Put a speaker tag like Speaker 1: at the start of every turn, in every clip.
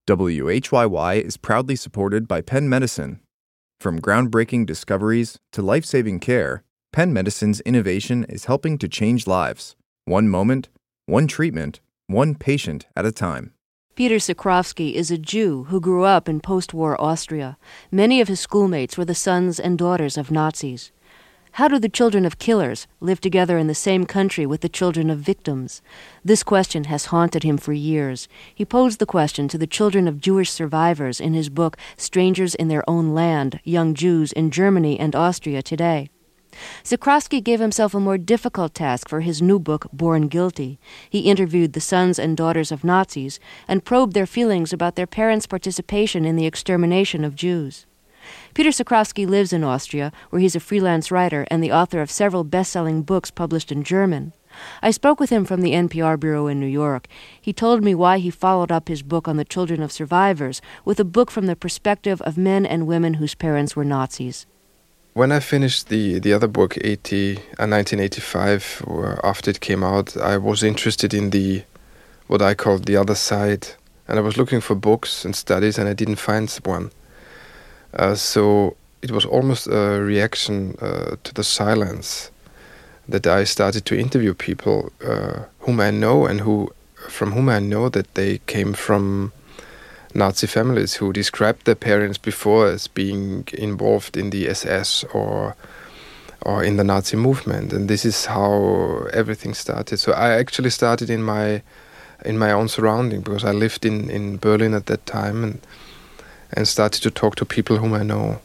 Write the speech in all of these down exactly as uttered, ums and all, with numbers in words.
Speaker 1: W H Y Y is proudly supported by Penn Medicine. From groundbreaking discoveries to life-saving care, Penn Medicine's innovation is helping to change lives, one moment, one treatment, one patient at a time.
Speaker 2: Peter Sikrovsky is a Jew who grew up in post-war Austria. Many of his schoolmates were the sons and daughters of Nazis. How do the children of killers live together in the same country with the children of victims? This question has haunted him for years. He posed the question to the children of Jewish survivors in his book, Strangers in Their Own Land, Young Jews in Germany and Austria Today. Sikrovsky gave himself a more difficult task for his new book, Born Guilty. He interviewed the sons and daughters of Nazis and probed their feelings about their parents' participation in the extermination of Jews. Peter Sikrovsky lives in Austria, where he's a freelance writer and the author of several best-selling books published in German. I spoke with him from the N P R bureau in New York. He told me why he followed up his book on the children of survivors with a book from the perspective of men and women whose parents were Nazis.
Speaker 3: When I finished the, the other book, eighty, uh, nineteen eighty-five, or after it came out, I was interested in the what I called the other side. And I was looking for books and studies, and I didn't find one. Uh, so it was almost a reaction uh, to the silence that I started to interview people uh, whom I know and who, from whom I know that they came from Nazi families who described their parents before as being involved in the S S or or in the Nazi movement, and this is how everything started. So I actually started in my in my own surrounding because I lived in, in Berlin at that time and. and started to talk to people whom I know.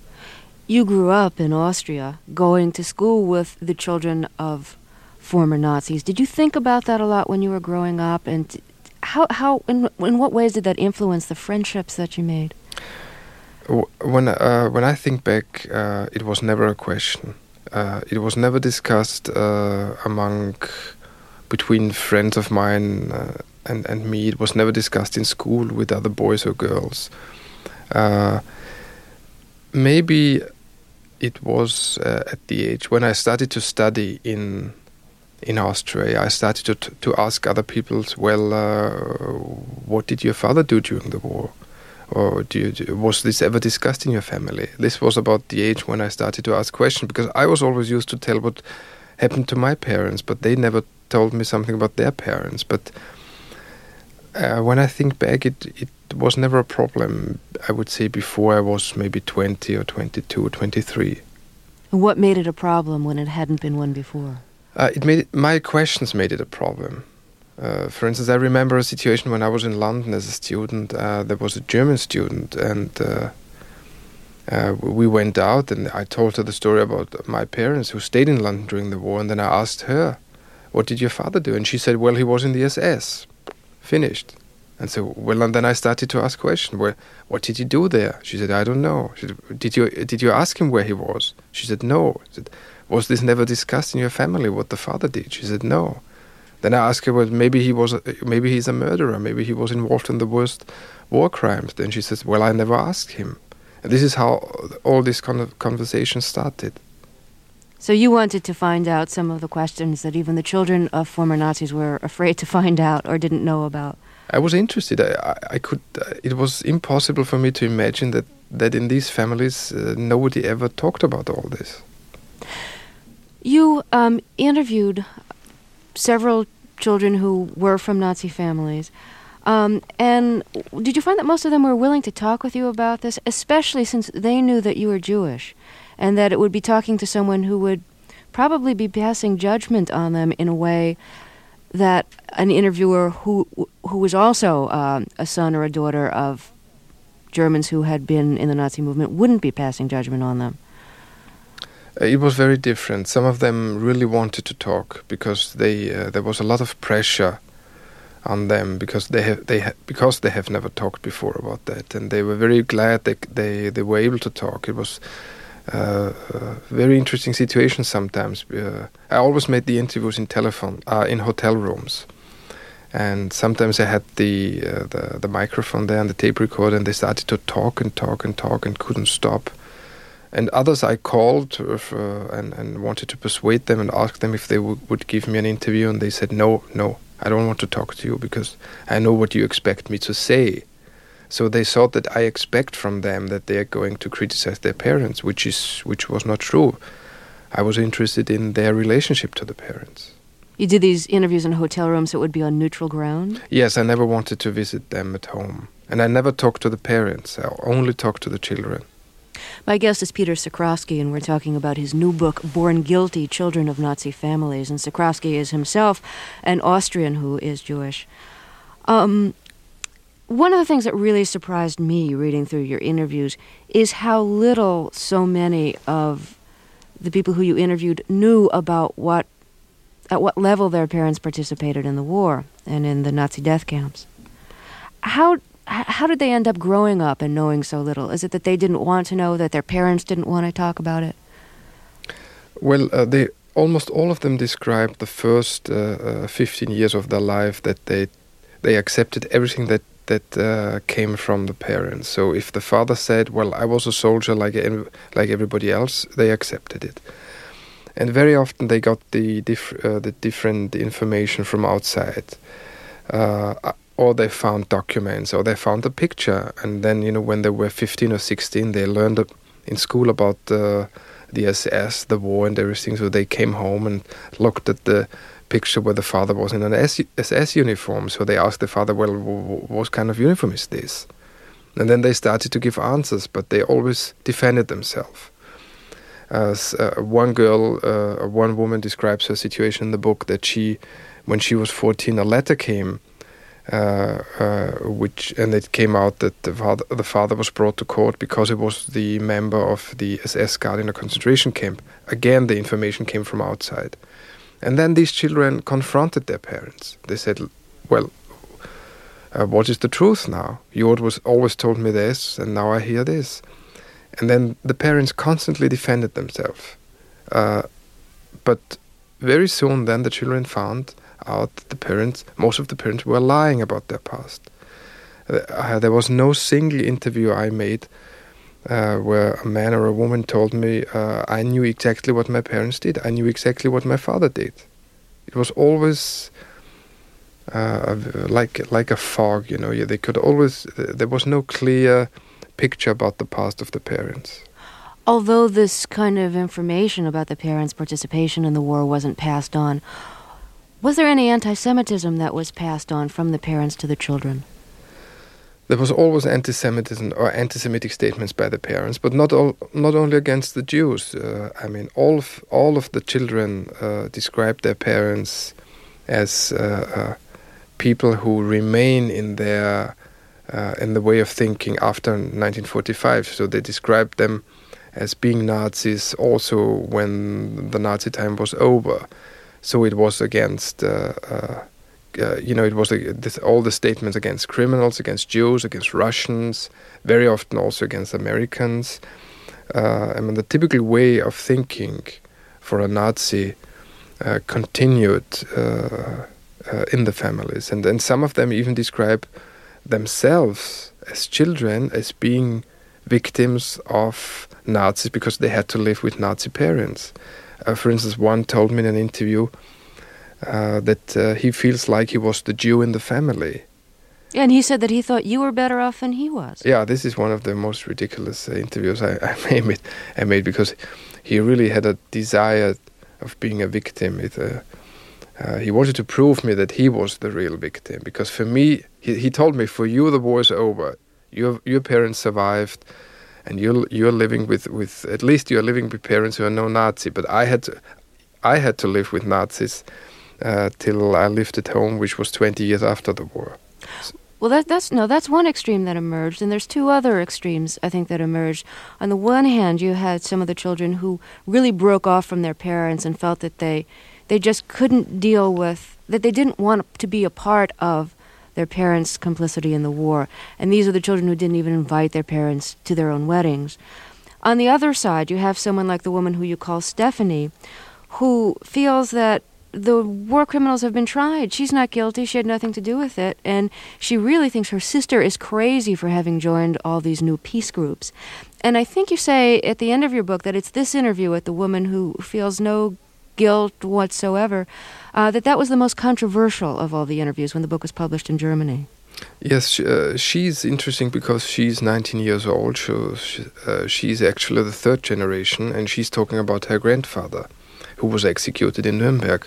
Speaker 2: You grew up in Austria, going to school with the children of former Nazis. Did you think about that a lot when you were growing up? And how, how, in, in what ways did that influence the friendships that you made?
Speaker 3: When, uh, when I think back, uh, it was never a question. Uh, it was never discussed uh, among, between friends of mine uh, and, and me. It was never discussed in school with other boys or girls. Uh, maybe it was uh, at the age when I started to study in in Austria. I started to t- to ask other people, well, uh, what did your father do during the war, or do you, do, was this ever discussed in your family? This was about the age when I started to ask questions, because I was always used to tell what happened to my parents, but they never told me something about their parents. But uh, when I think back, it it. It was never a problem, I would say, before I was maybe twenty or twenty-two or twenty-three.
Speaker 2: What made it a problem when it hadn't been one before?
Speaker 3: Uh, it made it, my questions made it a problem. Uh, for instance, I remember a situation when I was in London as a student. Uh, there was a German student, and uh, uh, we went out, and I told her the story about my parents who stayed in London during the war, and then I asked her, what did your father do? And she said, well, he was in the S S. Finished. And so, well, and then I started to ask questions. Well, what did he do there? She said, I don't know. She said, did you did you ask him where he was? She said, no. I said, was this never discussed in your family, what the father did? She said, no. Then I asked her, well, maybe he was, a, maybe he's a murderer. Maybe he was involved in the worst war crimes. Then she says, well, I never asked him. And this is how all this kind of conversation started.
Speaker 2: So you wanted to find out some of the questions that even the children of former Nazis were afraid to find out or didn't know about.
Speaker 3: I was interested. I, I could. Uh, it was impossible for me to imagine that, that in these families uh, nobody ever talked about all this.
Speaker 2: You um, interviewed several children who were from Nazi families, um, and did you find that most of them were willing to talk with you about this, especially since they knew that you were Jewish, and that it would be talking to someone who would probably be passing judgment on them in a way that an interviewer who who was also um, a son or a daughter of Germans who had been in the Nazi movement wouldn't be passing judgment on them?
Speaker 3: Uh, it was very different. Some of them really wanted to talk because they uh, there was a lot of pressure on them because they have they ha- because they have never talked before about that, and they were very glad that they they were able to talk. It was Uh, uh, very interesting situation sometimes. Uh, I always made the interviews in telephone, uh, in hotel rooms, and sometimes I had the, uh, the the microphone there and the tape recorder, and they started to talk and talk and talk and couldn't stop. And others I called uh, and and wanted to persuade them and ask them if they w- would give me an interview, and they said no, no, I don't want to talk to you because I know what you expect me to say. So they thought that I expect from them that they are going to criticize their parents, which is which was not true. I was interested in their relationship to the parents.
Speaker 2: You did these interviews in hotel rooms, so it would be on neutral ground?
Speaker 3: Yes, I never wanted to visit them at home. And I never talked to the parents. I only talked to the children.
Speaker 2: My guest is Peter Cekrowski, and we're talking about his new book, Born Guilty, Children of Nazi Families. And Cekrowski is himself an Austrian who is Jewish. Um, one of the things that really surprised me reading through your interviews is how little so many of the people who you interviewed knew about what, at what level their parents participated in the war and in the Nazi death camps. How how did they end up growing up and knowing so little? Is it that they didn't want to know, that their parents didn't want to talk about it?
Speaker 3: Well, uh, they almost all of them described the first uh, uh, fifteen years of their life that they they accepted everything that that uh, came from the parents. So if the father said, "Well, I was a soldier like like everybody else," they accepted it. And very often they got the diff- uh, the different information from outside, uh, or they found documents, or they found a picture. And then, you know, when they were fifteen or sixteen, they learned in school about uh, the S S, the war, and everything. So they came home and looked at the picture where the father was in an S S uniform. So they asked the father, "Well, w- what kind of uniform is this?" And then they started to give answers, but they always defended themselves. As uh, one girl, uh, one woman describes her situation in the book that she, when she was fourteen, a letter came, uh, uh, which and it came out that the father, the father was brought to court because he was the member of the S S guard in a concentration camp. Again, the information came from outside. And then these children confronted their parents. They said, "Well, uh, what is the truth now? You always always told me this, and now I hear this." And then the parents constantly defended themselves. Uh, but very soon then the children found out that the parents, most of the parents were lying about their past. Uh, there was no single interview I made uh, where a man or a woman told me, uh, I knew exactly what my parents did. I knew exactly what my father did. It was always uh, like like a fog, you know. They could always, there was no clear picture about the past of the parents.
Speaker 2: Although this kind of information about the parents' participation in the war wasn't passed on, was there any anti-Semitism that was passed on from the parents to the children?
Speaker 3: There was always anti-Semitism or anti-Semitic statements by the parents, but not all, not only against the Jews. Uh, I mean, all of all of the children uh, described their parents as uh, uh, people who remain in their uh, in the way of thinking after nineteen forty-five. So they described them as being Nazis also when the Nazi time was over. So it was against. Uh, uh, Uh, you know, it was uh, this, all the statements against criminals, against Jews, against Russians, very often also against Americans. Uh, I mean, the typical way of thinking for a Nazi uh, continued uh, uh, in the families. And then some of them even describe themselves as children as being victims of Nazis because they had to live with Nazi parents. Uh, for instance, one told me in an interview Uh, that uh, he feels like he was the Jew in the family.
Speaker 2: And he said that he thought you were better off than he was.
Speaker 3: Yeah, this is one of the most ridiculous uh, interviews I, I made. I made because he really had a desire of being a victim. It, uh, uh, he wanted to prove me that he was the real victim. Because for me, he, he told me, for you the war is over. Your your parents survived, and you're you're living with, with at least you're living with parents who are no Nazi. But I had to, I had to live with Nazis. Uh, till I lived at home, which was twenty years after the war.
Speaker 2: Well, that, that's no, that's one extreme that emerged, and there's two other extremes, I think, that emerged. On the one hand, you had some of the children who really broke off from their parents and felt that they, they just couldn't deal with, that they didn't want to be a part of their parents' complicity in the war. And these are the children who didn't even invite their parents to their own weddings. On the other side, you have someone like the woman who you call Stephanie, who feels that the war criminals have been tried. She's not guilty. She had nothing to do with it. And she really thinks her sister is crazy for having joined all these new peace groups. And I think you say at the end of your book that it's this interview with the woman who feels no guilt whatsoever, uh, that that was the most controversial of all the interviews when the book was published in Germany.
Speaker 3: Yes, she, uh, she's interesting because she's nineteen years old. So she, uh, she's actually the third generation, and she's talking about her grandfather, who was executed in Nuremberg.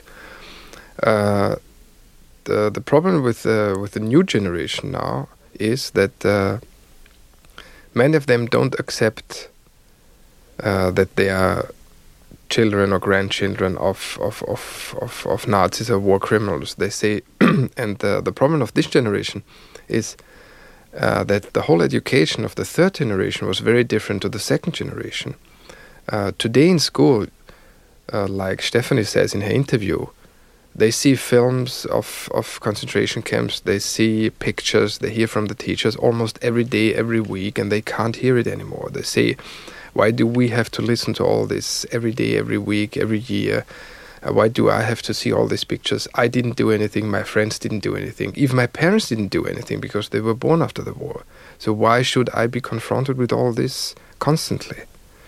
Speaker 3: Uh, the the problem with uh, with the new generation now is that uh, many of them don't accept uh, that they are children or grandchildren of of, of, of, of Nazis or war criminals. They say, and the, the problem of this generation is uh, that the whole education of the third generation was very different to the second generation. Uh, today in school, uh, like Stephanie says in her interview, they see films of, of concentration camps, they see pictures, they hear from the teachers almost every day, every week, and they can't hear it anymore. They say, why do we have to listen to all this every day, every week, every year? Uh, why do I have to see all these pictures? I didn't do anything, my friends didn't do anything. Even my parents didn't do anything because they were born after the war. So why should I be confronted with all this constantly?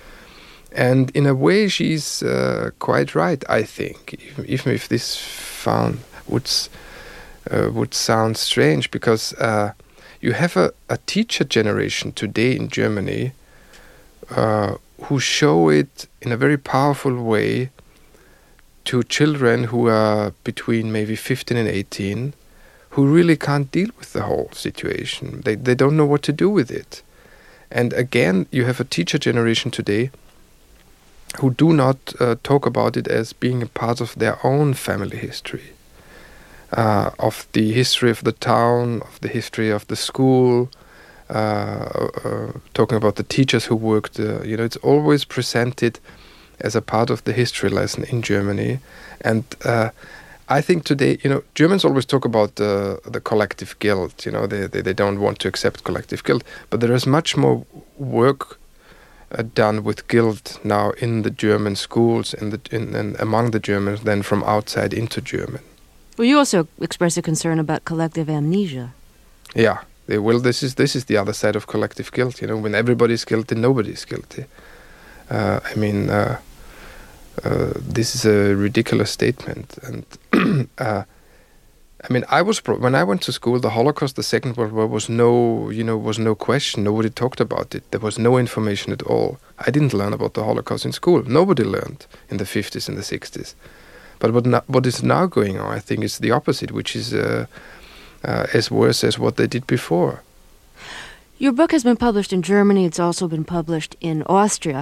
Speaker 3: And in a way, she's uh, quite right, I think, even, even if this found would, uh, would sound strange, because uh, you have a, a teacher generation today in Germany uh, who show it in a very powerful way to children who are between maybe fifteen and eighteen, who really can't deal with the whole situation. They they don't know what to do with it. And again, you have a teacher generation today who do not uh, talk about it as being a part of their own family history, uh, of the history of the town, of the history of the school, uh, uh, talking about the teachers who worked. Uh, you know, it's always presented as a part of the history lesson in Germany. And uh, I think today, you know, Germans always talk about uh, the collective guilt. You know, they, they they don't want to accept collective guilt, but there is much more work uh, done with guilt now in the German schools and in in, in among the Germans than from outside into German.
Speaker 2: Well, you also express a concern about collective amnesia.
Speaker 3: Yeah, they, well, this is this is the other side of collective guilt. You know, when everybody's guilty, nobody's guilty. Uh, I mean. Uh, Uh, this is a ridiculous statement, and uh, I mean, I was pro- when I went to school, the Holocaust, the Second World War, was no, you know, was no question. Nobody talked about it. There was no information at all. I didn't learn about the Holocaust in school. Nobody learned in the fifties and the sixties. But what no- what is now going on, I think, is the opposite, which is uh, uh, as worse as what they did before.
Speaker 2: Your book has been published in Germany. It's also been published in Austria,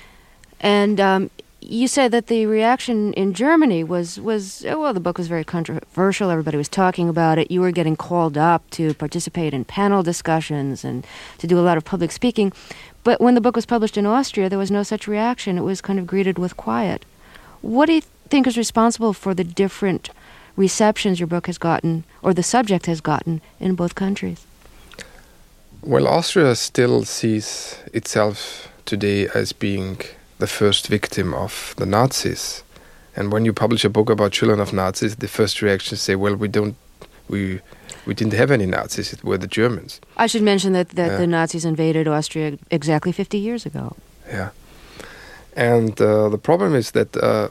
Speaker 2: and um, you said that the reaction in Germany was, was oh, well, the book was very controversial. Everybody was talking about it. You were getting called up to participate in panel discussions and to do a lot of public speaking. But when the book was published in Austria, there was no such reaction. It was kind of greeted with quiet. What do you think is responsible for the different receptions your book has gotten, or the subject has gotten, in both countries?
Speaker 3: Well, Austria still sees itself today as being the first victim of the Nazis. And when you publish a book about children of Nazis, the first reactions say, well, we don't, we we didn't have any Nazis, it were the Germans.
Speaker 2: I should mention that, that
Speaker 3: yeah.
Speaker 2: the Nazis invaded Austria exactly fifty years ago.
Speaker 3: Yeah. And uh, the problem is that uh,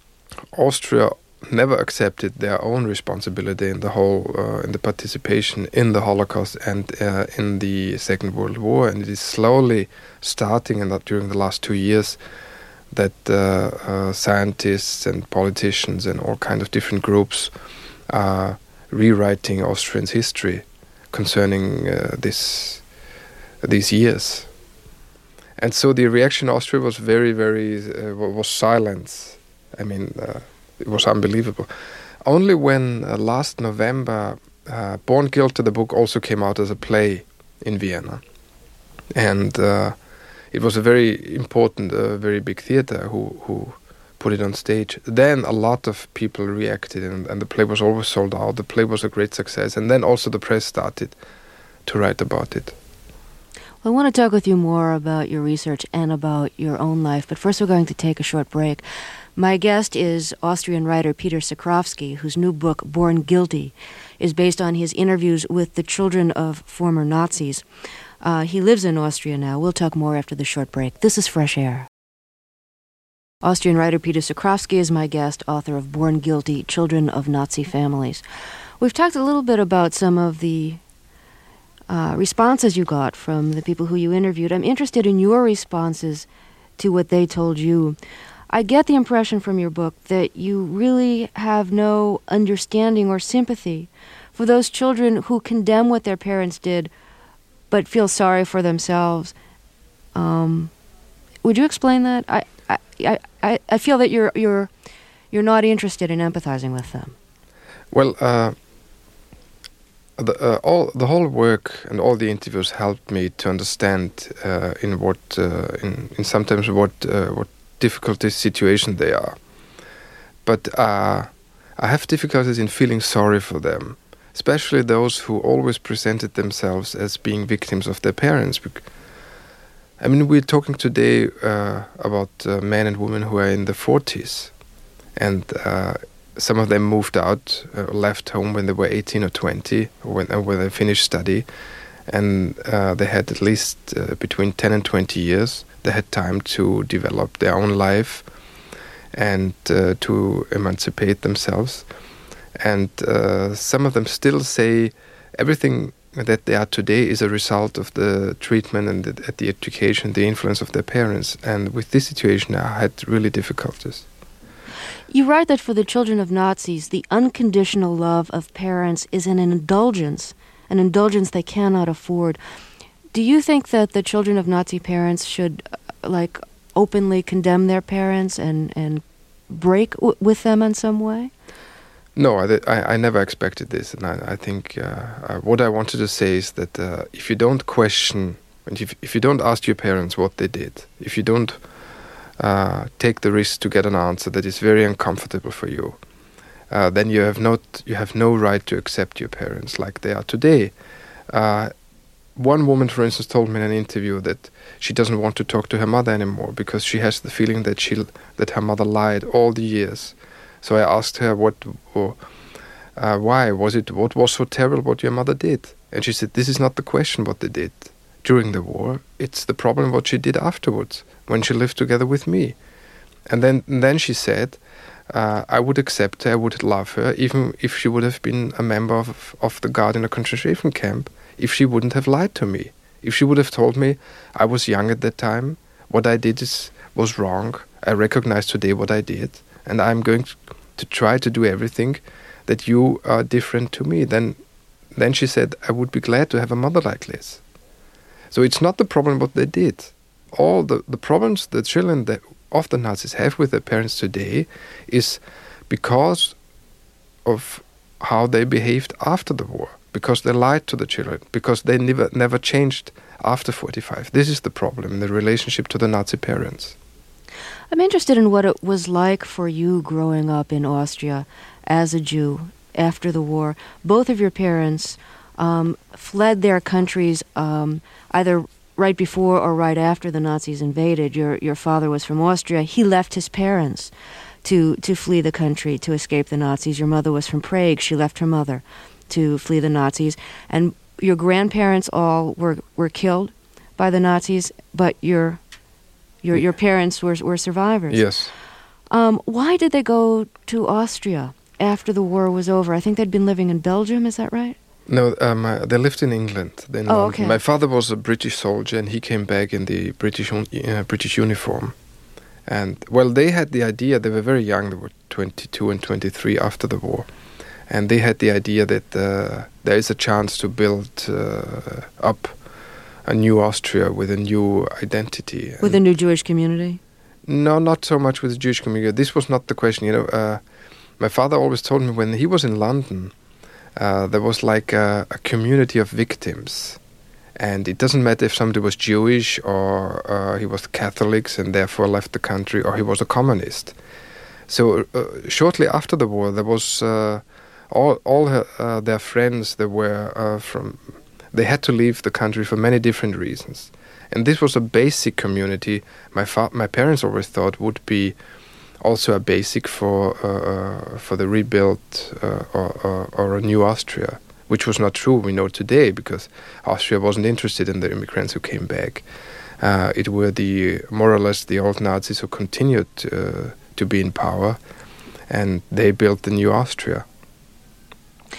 Speaker 3: Austria never accepted their own responsibility in the whole, uh, in the participation in the Holocaust and uh, in the Second World War. And it is slowly starting, and that during the last two years, that uh, uh, scientists and politicians and all kind of different groups are rewriting Austrians' history concerning uh, this these years. And so the reaction in Austria was very, very, uh, was silence. I mean, uh, it was unbelievable. Only when uh, last November, uh, Born Guilty, the book, also came out as a play in Vienna. And uh, it was a very important, uh, very big theater who, who put it on stage. Then a lot of people reacted, and, and the play was always sold out. The play was a great success. And then also the press started to write about it.
Speaker 2: Well, I want to talk with you more about your research and about your own life, but first we're going to take a short break. My guest is Austrian writer Peter Cekrowski, whose new book, Born Guilty, is based on his interviews with the children of former Nazis. Uh, he lives in Austria now. We'll talk more after the short break. This is Fresh Air. Austrian writer Peter Cekrowski is my guest, author of Born Guilty, Children of Nazi Families. We've talked a little bit about some of the uh, responses you got from the people who you interviewed. I'm interested in your responses to what they told you. I get the impression from your book that you really have no understanding or sympathy for those children who condemn what their parents did but feel sorry for themselves. Um, would you explain that? I, I, I, I feel that you're you're you're not interested in empathizing with them.
Speaker 3: Well, uh, the uh, all the whole work and all the interviews helped me to understand uh, in what uh, in in sometimes what uh, what difficult situation they are. But uh, I have difficulties in feeling sorry for them, especially those who always presented themselves as being victims of their parents. I mean, we're talking today uh, about uh, men and women who are in the forties, and uh, some of them moved out, uh, left home when they were eighteen or twenty, or when, uh, when they finished study, and uh, they had at least uh, between ten and twenty years. They had time to develop their own life and uh, to emancipate themselves. And uh, some of them still say everything that they are today is a result of the treatment and the, the education, the influence of their parents. And with this situation, I had really difficulties.
Speaker 2: You write that for the children of Nazis, the unconditional love of parents is an indulgence, an indulgence they cannot afford. Do you think that the children of Nazi parents should, uh, like, openly condemn their parents and, and break w- with them in some way?
Speaker 3: No, I, I, I never expected this, and I, I think uh, uh, what I wanted to say is that uh, if you don't question, and if, if you don't ask your parents what they did, if you don't uh, take the risk to get an answer that is very uncomfortable for you, uh, then you have not you have no right to accept your parents like they are today. Uh, One woman, for instance, told me in an interview that she doesn't want to talk to her mother anymore because she has the feeling that she that her mother lied all the years. So I asked her, "What? Uh, why was it? What was so terrible what your mother did?" And she said, "This is not the question what they did during the war. It's the problem what she did afterwards when she lived together with me." And then and then she said, uh, "I would accept her. I would love her, even if she would have been a member of of the guard in a concentration camp." If she wouldn't have lied to me, if she would have told me I was young at that time, what I did is was wrong, I recognize today what I did, and I'm going to try to do everything that you are different to me, then then she said, I would be glad to have a mother like this. So it's not the problem what they did. All the, the problems the children that of the Nazis have with their parents today is because of how they behaved after the war. Because they lied to the children, because they never never changed after forty-five. This is the problem in the relationship to the Nazi parents.
Speaker 2: I'm interested in what it was like for you growing up in Austria as a Jew after the war. Both of your parents um, fled their countries um, either right before or right after the Nazis invaded. Your your father was from Austria. He left his parents to, to flee the country, to escape the Nazis. Your mother was from Prague. She left her mother to flee the Nazis, and your grandparents all were, were killed by the Nazis, but your your your parents were were survivors.
Speaker 3: Yes.
Speaker 2: Um, why did they go to Austria after the war was over? I think they'd been living in Belgium. Is that right?
Speaker 3: No, um, uh, they lived in England. In
Speaker 2: oh,
Speaker 3: London.
Speaker 2: okay.
Speaker 3: My father was a British soldier, and he came back in the British un- uh, British uniform. And well, they had the idea. They were very young. They were twenty-two and twenty-three after the war. And they had the idea that uh, there is a chance to build uh, up a new Austria with a new identity.
Speaker 2: With and a new Jewish community?
Speaker 3: No, not so much with the Jewish community. This was not the question. You know, uh, my father always told me when he was in London, uh, there was like a, a community of victims. And it doesn't matter if somebody was Jewish or uh, he was Catholics and therefore left the country, or he was a communist. So uh, shortly after the war, there was... Uh, All, all her, uh, their friends, they were uh, from, they had to leave the country for many different reasons, and this was a basic community. My fa- my parents always thought would be also a basic for uh, for the rebuilt uh, or, or, or a new Austria, which was not true. We know today because Austria wasn't interested in the immigrants who came back. Uh, it were the more or less the old Nazis who continued uh, to be in power, and they built the new Austria.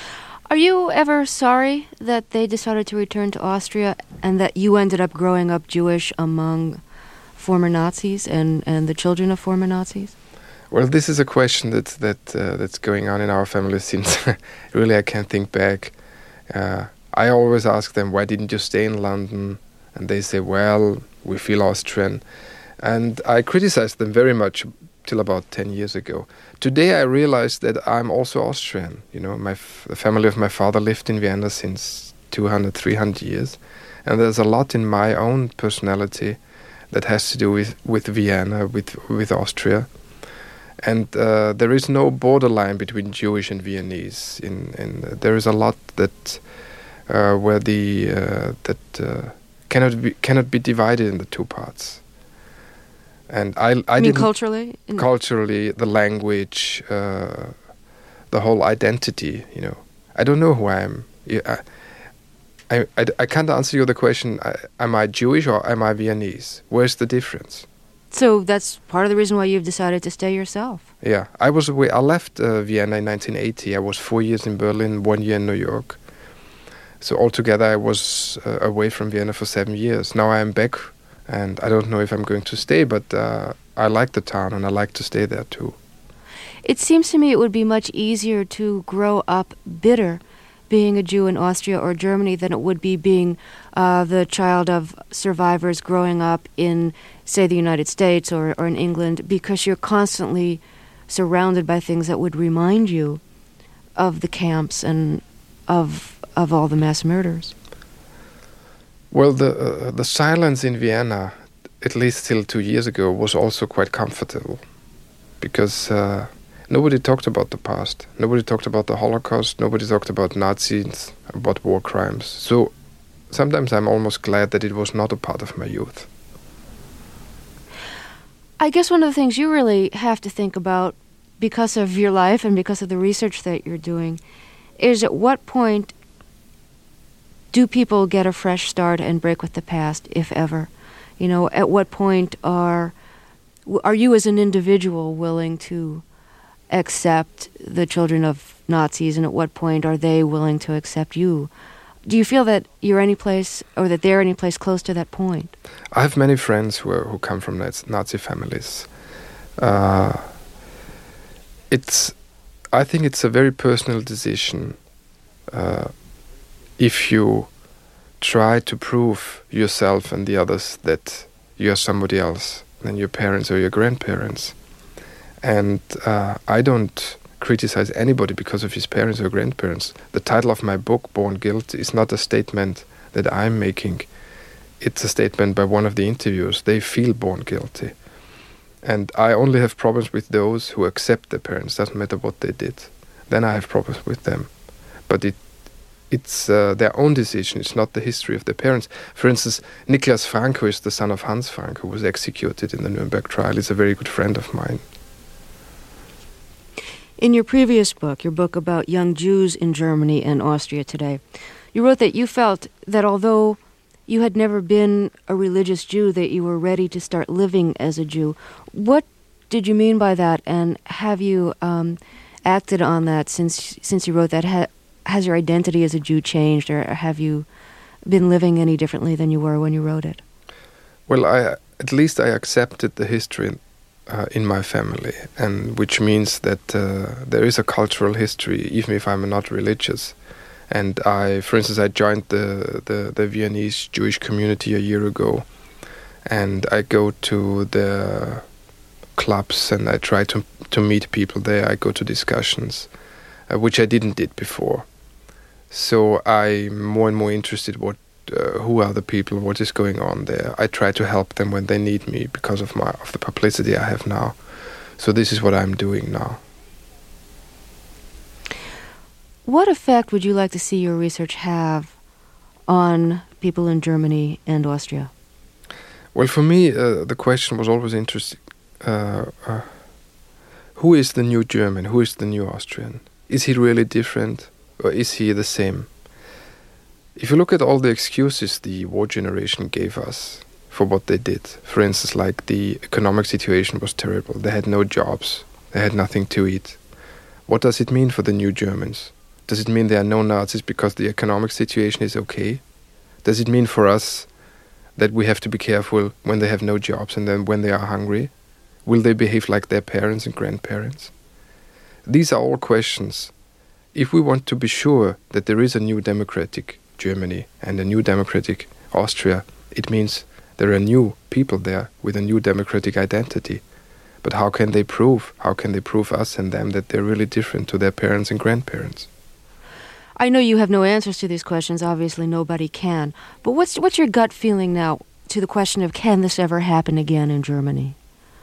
Speaker 2: Are you ever sorry that they decided to return to Austria and that you ended up growing up Jewish among former Nazis and, and the children of former Nazis?
Speaker 3: Well, this is a question that that uh, that's going on in our family since really I can't think back. Uh, I always ask them, why didn't you stay in London? And they say, well, we feel Austrian. And I criticized them very much till about ten years ago. Today I realized that I'm also Austrian. You know, my f- the family of my father lived in Vienna since two hundred, three hundred years. And there's a lot in my own personality that has to do with, with Vienna, with, with Austria. And uh, there is no borderline between Jewish and Viennese. In, in uh, there is a lot that uh, where the uh, that uh, cannot be cannot be divided into two parts. And I, I
Speaker 2: you mean
Speaker 3: didn't
Speaker 2: culturally, In
Speaker 3: culturally, the language, uh, the whole identity. You know, I don't know who I am. I, I, I, I can't answer you the question. I, am I Jewish or am I Viennese? Where's the difference?
Speaker 2: So that's part of the reason why you've decided to stay yourself.
Speaker 3: Yeah, I was away. I left uh, Vienna in nineteen eighty. I was four years in Berlin, one year in New York. So altogether, I was uh, away from Vienna for seven years. Now I am back, and I don't know if I'm going to stay, but uh, I like the town, and I like to stay there too.
Speaker 2: It seems to me it would be much easier to grow up bitter being a Jew in Austria or Germany than it would be being uh, the child of survivors growing up in, say, the United States or, or in England, because you're constantly surrounded by things that would remind you of the camps and of of all the mass murders.
Speaker 3: Well, the uh, the silence in Vienna, at least till two years ago, was also quite comfortable, because uh, nobody talked about the past. Nobody talked about the Holocaust. Nobody talked about Nazis, about war crimes. So sometimes I'm almost glad that it was not a part of my youth.
Speaker 2: I guess one of the things you really have to think about, because of your life and because of the research that you're doing, is at what point do people get a fresh start and break with the past, if ever? You know, at what point are are you as an individual willing to accept the children of Nazis, and at what point are they willing to accept you? Do you feel that you're any place, or that they're any place close to that point?
Speaker 3: I have many friends who are, who come from Nazi families. Uh, it's, I think it's a very personal decision. Uh, if you try to prove yourself and the others that you're somebody else than your parents or your grandparents. And uh, I don't criticize anybody because of his parents or grandparents. The title of my book, Born Guilty, is not a statement that I'm making. It's a statement by one of the interviewers. They feel born guilty. And I only have problems with those who accept their parents, doesn't matter what they did. Then I have problems with them. But it it's uh, their own decision, it's not the history of their parents. For instance, Niklas Frank, is the son of Hans Frank, who was executed in the Nuremberg trial, is a very good friend of mine.
Speaker 2: In your previous book, your book about young Jews in Germany and Austria today, you wrote that you felt that although you had never been a religious Jew, that you were ready to start living as a Jew. What did you mean by that, and have you um, acted on that since since you wrote that? Ha- has your identity as a Jew changed, or have you been living any differently than you were when you wrote it?
Speaker 3: Well, I at least I accepted the history uh, in my family, and which means that uh, there is a cultural history, even if I'm not religious. And I, for instance, I joined the, the, the Viennese Jewish community a year ago, and I go to the clubs and I try to to meet people there. I go to discussions, uh, which I didn't did before. So I'm more and more interested what uh, who are the people, what is going on there. I try to help them when they need me because of my of the publicity I have now. So this is what I'm doing now.
Speaker 2: What effect would you like to see your research have on people in Germany and Austria?
Speaker 3: Well, for me, uh, the question was always interesting. Uh, uh, who is the new German? Who is the new Austrian? Is he really different, or is he the same? If you look at all the excuses the war generation gave us for what they did, for instance, like the economic situation was terrible. They had no jobs. They had nothing to eat. What does it mean for the new Germans? Does it mean there are no Nazis because the economic situation is okay? Does it mean for us that we have to be careful when they have no jobs and then when they are hungry? Will they behave like their parents and grandparents? These are all questions. If we want to be sure that there is a new democratic Germany and a new democratic Austria, it means there are new people there with a new democratic identity. But how can they prove, how can they prove us and them that they're really different to their parents and grandparents?
Speaker 2: I know you have no answers to these questions. Obviously, nobody can. But what's what's your gut feeling now to the question of can this ever happen again in Germany?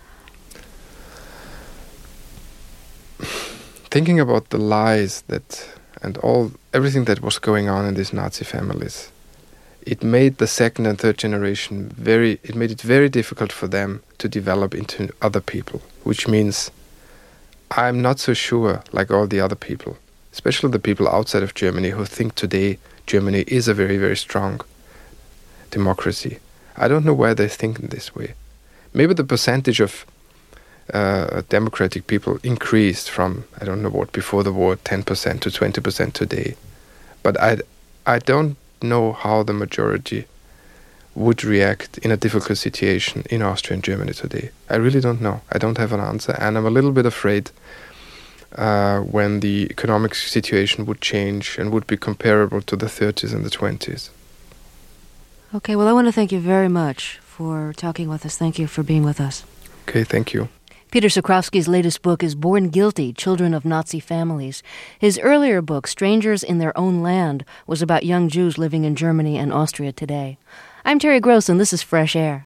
Speaker 3: Thinking about the lies that and all everything that was going on in these Nazi families, it made the second and third generation very. It made it very difficult for them to develop into other people. Which means, I'm not so sure, like all the other people, especially the people outside of Germany who think today Germany is a very, very strong democracy. I don't know why they think in this way. Maybe the percentage of uh, democratic people increased from, I don't know what, before the war, ten percent to twenty percent today. But I, I don't know how the majority would react in a difficult situation in Austria and Germany today. I really don't know. I don't have an answer, and I'm a little bit afraid uh, when the economic situation would change and would be comparable to the thirties and the twenties.
Speaker 2: Okay, well, I want to thank you very much for talking with us. Thank you for being with us.
Speaker 3: Okay, thank you.
Speaker 2: Peter Sokrowski's latest book is Born Guilty, Children of Nazi Families. His earlier book, Strangers in Their Own Land, was about young Jews living in Germany and Austria today. I'm Terry Gross, and this is Fresh Air.